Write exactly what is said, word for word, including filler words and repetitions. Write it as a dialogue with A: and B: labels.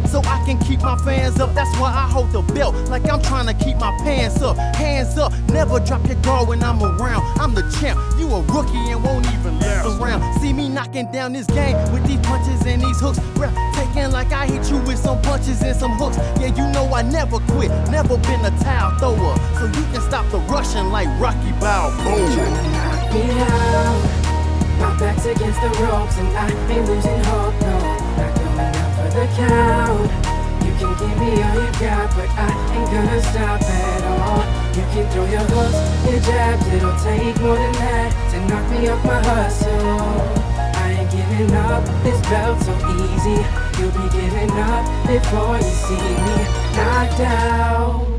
A: so I can keep my fans up. That's why I hold the belt like I'm trying to keep my pants up. Hands up, never drop your guard when I'm around. I'm the champ, you a rookie and won't even mess around. See me knocking down this game with these punches and these hooks. Taking like I hit you with some punches and some hooks. Yeah, you know I never quit, never been a towel thrower. So you can stop the rushing like Rocky Balboa.
B: Trying to knock me out. My back's against the ropes and I ain't losing hope, no. Not going out for the count. You can give me all you got, but I ain't gonna stop at all. You can throw your hooks, your jabs, it'll take more than that to knock me off my hustle. I ain't giving up, this belt so easy. You'll be giving up before you see me knocked out.